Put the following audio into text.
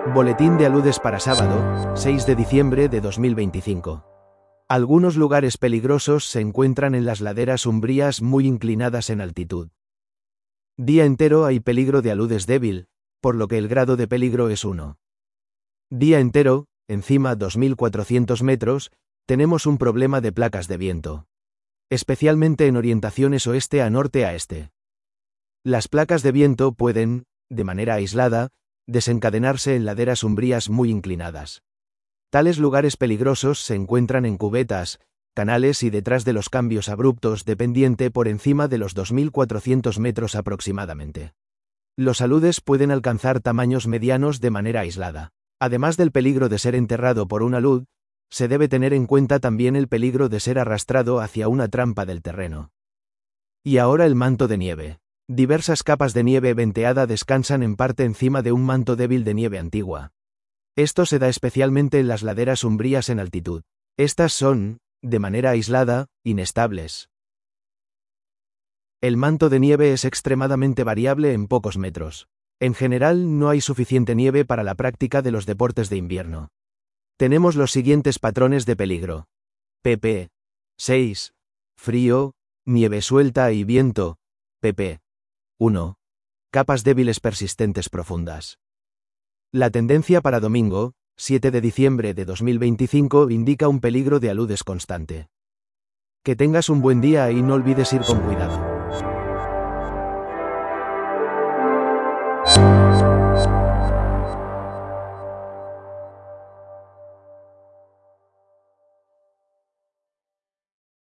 Boletín de aludes para sábado, 6 de diciembre de 2025. Algunos lugares peligrosos se encuentran en las laderas umbrías muy inclinadas en altitud. Día entero hay peligro de aludes débil, por lo que el grado de peligro es 1. Día entero, encima 2400 metros, tenemos un problema de placas de viento. Especialmente en orientaciones oeste a norte a este. Las placas de viento pueden, de manera aislada, desencadenarse en laderas umbrías muy inclinadas. Tales lugares peligrosos se encuentran en cubetas, canales y detrás de los cambios abruptos de pendiente por encima de los 2400 metros aproximadamente. Los aludes pueden alcanzar tamaños medianos de manera aislada. Además del peligro de ser enterrado por un alud, se debe tener en cuenta también el peligro de ser arrastrado hacia una trampa del terreno. Y ahora el manto de nieve. Diversas capas de nieve venteada descansan en parte encima de un manto débil de nieve antigua. Esto se da especialmente en las laderas umbrías en altitud. Estas son, de manera aislada, inestables. El manto de nieve es extremadamente variable en pocos metros. En general no hay suficiente nieve para la práctica de los deportes de invierno. Tenemos los siguientes patrones de peligro. pp. 6. Frío, nieve suelta y viento. pp. 1. Capas débiles persistentes profundas. La tendencia para domingo, 7 de diciembre de 2025, indica un peligro de aludes constante. Que tengas un buen día y no olvides ir con cuidado.